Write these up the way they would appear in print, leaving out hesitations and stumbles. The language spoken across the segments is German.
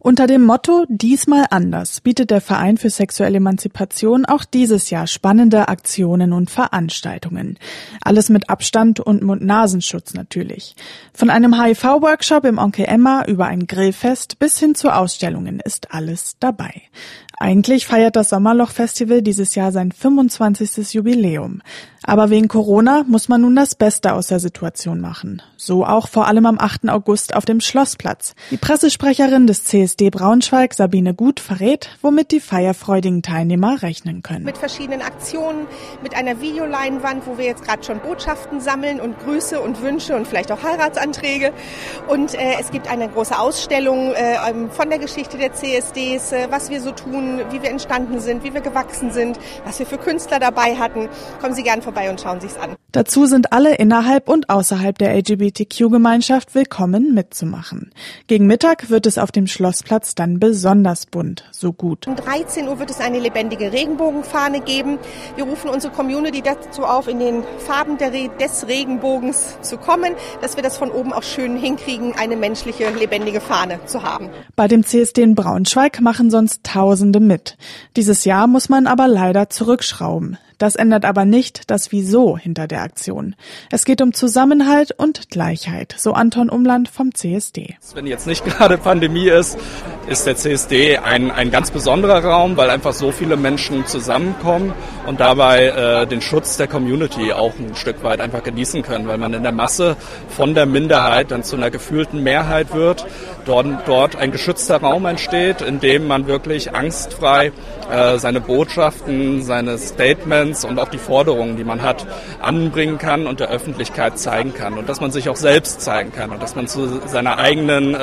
Unter dem Motto »Diesmal anders« bietet der Verein für sexuelle Emanzipation auch dieses Jahr spannende Aktionen und Veranstaltungen. Alles mit Abstand und Mund-Nasenschutz natürlich. Von einem HIV-Workshop im Onkel Emma über ein Grillfest bis hin zu Ausstellungen ist alles dabei. Eigentlich feiert das Sommerloch-Festival dieses Jahr sein 25. Jubiläum. Aber wegen Corona muss man nun das Beste aus der Situation machen. So auch vor allem am 8. August auf dem Schlossplatz. Die Pressesprecherin des CSD Braunschweig, Sabine Gut, verrät, womit die feierfreudigen Teilnehmer rechnen können. Mit verschiedenen Aktionen, mit einer Videoleinwand, wo wir jetzt gerade schon Botschaften sammeln und Grüße und Wünsche und vielleicht auch Heiratsanträge. Und es gibt eine große Ausstellung von der Geschichte der CSDs, was wir so tun, wie wir entstanden sind, wie wir gewachsen sind, was wir für Künstler dabei hatten. Kommen Sie gerne vorbei und schauen sich's an. Dazu sind alle innerhalb und außerhalb der LGBTQ-Gemeinschaft willkommen mitzumachen. Gegen Mittag wird es auf dem Schlossplatz dann besonders bunt, so gut. Um 13 Uhr wird es eine lebendige Regenbogenfahne geben. Wir rufen unsere Community dazu auf, in den Farben des Regenbogens zu kommen, dass wir das von oben auch schön hinkriegen, eine menschliche, lebendige Fahne zu haben. Bei dem CSD in Braunschweig machen sonst Tausende mit. Dieses Jahr muss man aber leider zurückschrauben. Das ändert aber nicht das Wieso hinter der Aktion. Es geht um Zusammenhalt und Gleichheit, so Anton Umland vom CSD. Wenn jetzt nicht gerade Pandemie ist der CSD ein ganz besonderer Raum, weil einfach so viele Menschen zusammenkommen und dabei den Schutz der Community auch ein Stück weit einfach genießen können, weil man in der Masse von der Minderheit dann zu einer gefühlten Mehrheit wird, dort ein geschützter Raum entsteht, in dem man wirklich angstfrei seine Botschaften, seine Statements und auch die Forderungen, die man hat, anbringen kann und der Öffentlichkeit zeigen kann und dass man sich auch selbst zeigen kann und dass man zu seiner eigenen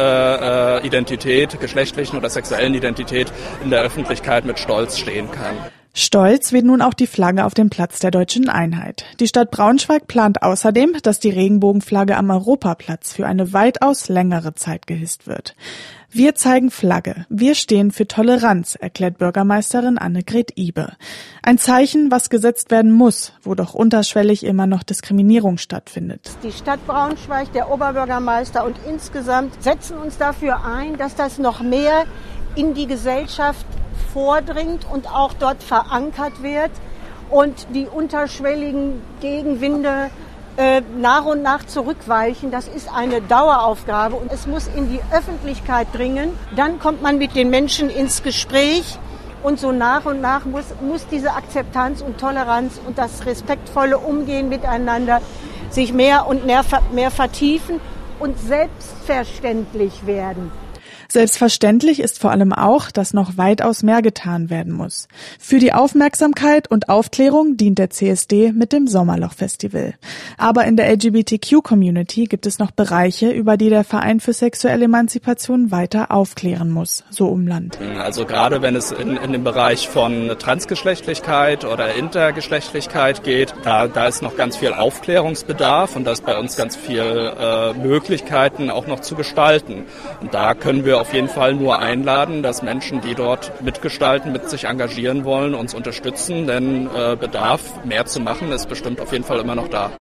Identität, geschlechtlichen oder sexuellen Identität in der Öffentlichkeit mit Stolz stehen kann. Stolz weht nun auch die Flagge auf dem Platz der Deutschen Einheit. Die Stadt Braunschweig plant außerdem, dass die Regenbogenflagge am Europaplatz für eine weitaus längere Zeit gehisst wird. Wir zeigen Flagge. Wir stehen für Toleranz, erklärt Bürgermeisterin Annegret Ibe. Ein Zeichen, was gesetzt werden muss, wo doch unterschwellig immer noch Diskriminierung stattfindet. Die Stadt Braunschweig, der Oberbürgermeister und insgesamt setzen uns dafür ein, dass das noch mehr in die Gesellschaft vordringt und auch dort verankert wird und die unterschwelligen Gegenwinde nach und nach zurückweichen. Das ist eine Daueraufgabe und es muss in die Öffentlichkeit dringen. Dann kommt man mit den Menschen ins Gespräch und so nach und nach muss diese Akzeptanz und Toleranz und das respektvolle Umgehen miteinander sich mehr und mehr vertiefen und selbstverständlich werden. Selbstverständlich ist vor allem auch, dass noch weitaus mehr getan werden muss. Für die Aufmerksamkeit und Aufklärung dient der CSD mit dem Sommerloch-Festival. Aber in der LGBTQ-Community gibt es noch Bereiche, über die der Verein für sexuelle Emanzipation weiter aufklären muss, so Umland. Also gerade wenn es in den Bereich von Transgeschlechtlichkeit oder Intergeschlechtlichkeit geht, da ist noch ganz viel Aufklärungsbedarf und da ist bei uns ganz viel Möglichkeiten auch noch zu gestalten. Und da können wir auf jeden Fall nur einladen, dass Menschen, die dort mitgestalten, mit sich engagieren wollen, uns unterstützen, denn Bedarf, mehr zu machen, ist bestimmt auf jeden Fall immer noch da.